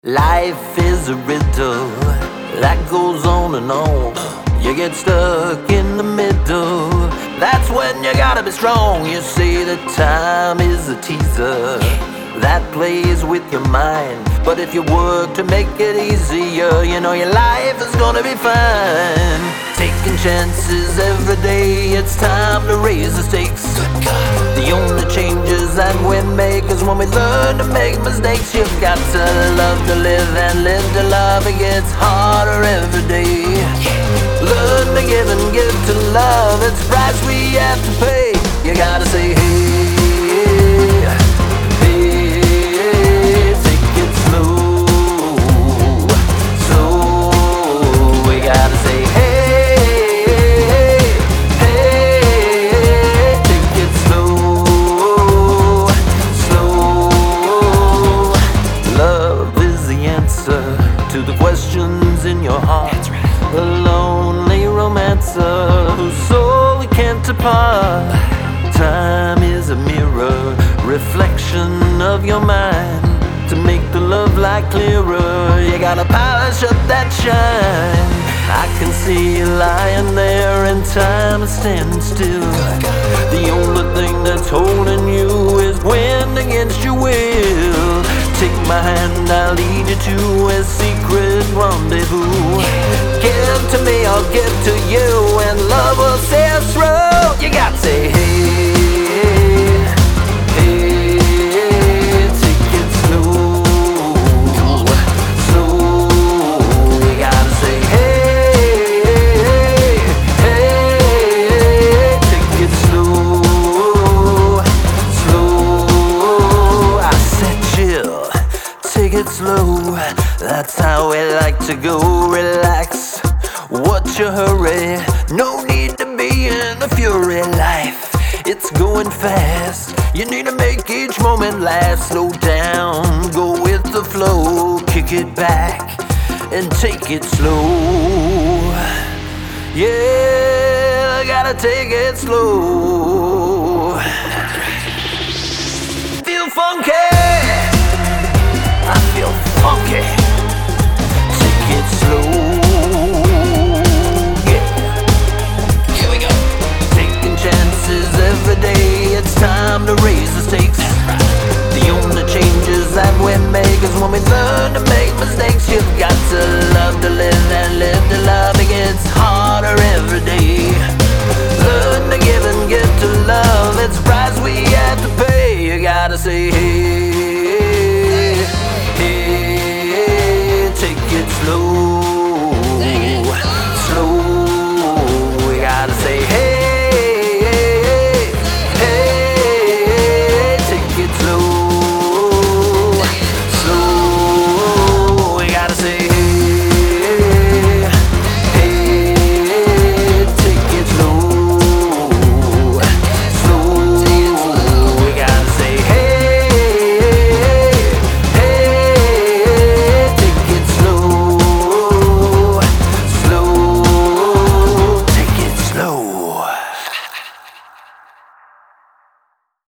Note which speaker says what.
Speaker 1: Life is a riddle that goes on and on. You get stuck in the middle. That's when you gotta be strong. You say that time is a teaser that plays with your mind. But if you work to make it easier, you know your life is gonna be fine. Taking chances every day, it's time to raise the stakes. The only changes that we make is when we learn to make mistakes. You've got to love to live and live to love. It gets harder every day. Learn to give and give to love. It's a price we have to pay. You gotta say hey, hey, take it slow, slow. We gotta say hey. To the questions in your heart, a lonely romancer whose soul we can't apart. Time is a mirror, reflection of your mind. To make the love light clearer, you gotta polish up that shine. I can see you lying there and time is standing still. The only thing that's holding you is wind against your will. Take my hand, I'll lead you to a secret rendezvous. Give to me, I'll give to you, and love will see us through. You gotta say hey, hey, take it slow, slow. We gotta say hey, hey, take it slow, slow. I said chill, take it slow, that's how we like to go. Relax, what's your hurry? No need to be in a fury. Life, it's going fast. You need to make each moment last. Slow down, go with the flow. Kick it back and take it slow. Yeah, gotta take it slow. Feel funky, I feel funky. Take it slow. Yeah. Here we go. Taking chances every day. It's time to raise the stakes. The only changes that we make is when we learn to make mistakes. You've got to love to